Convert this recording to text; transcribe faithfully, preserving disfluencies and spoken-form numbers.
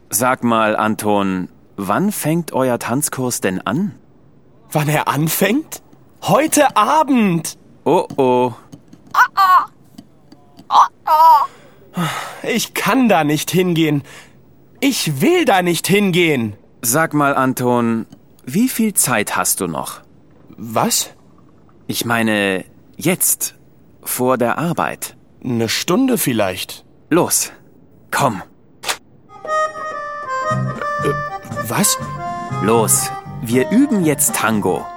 Sag mal, Anton, wann fängt euer Tanzkurs denn an? Wann er anfängt? Heute Abend! Oh oh. Ich kann da nicht hingehen. Ich will da nicht hingehen. Sag mal, Anton, wie viel Zeit hast du noch? Was? Ich meine, jetzt, vor der Arbeit. Eine Stunde vielleicht. Los, komm. Äh, was? Los, wir üben jetzt Tango.